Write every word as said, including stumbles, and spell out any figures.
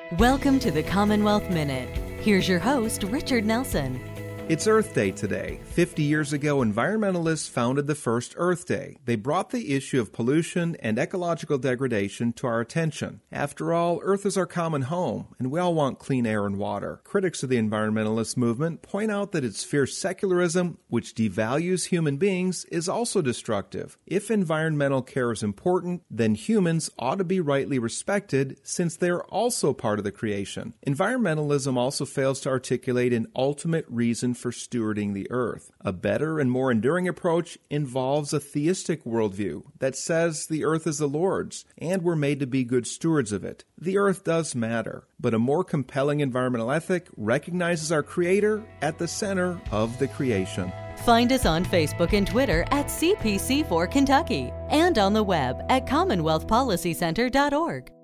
Welcome to the Commonwealth Minute. Here's your host, Richard Nelson. It's Earth Day today. Fifty years ago, environmentalists founded the first Earth Day. They brought the issue of pollution and ecological degradation to our attention. After all, Earth is our common home, and we all want clean air and water. Critics of the environmentalist movement point out that its fierce secularism, which devalues human beings, is also destructive. If environmental care is important, then humans ought to be rightly respected, since they are also part of the creation. Environmentalism also fails to articulate an ultimate reason for stewarding the earth. A better and more enduring approach involves a theistic worldview that says the earth is the Lord's, and we're made to be good stewards of it. The earth does matter, but a more compelling environmental ethic recognizes our Creator at the center of the creation. Find us on Facebook and Twitter at C P C four Kentucky and on the web at commonwealth policy center dot org.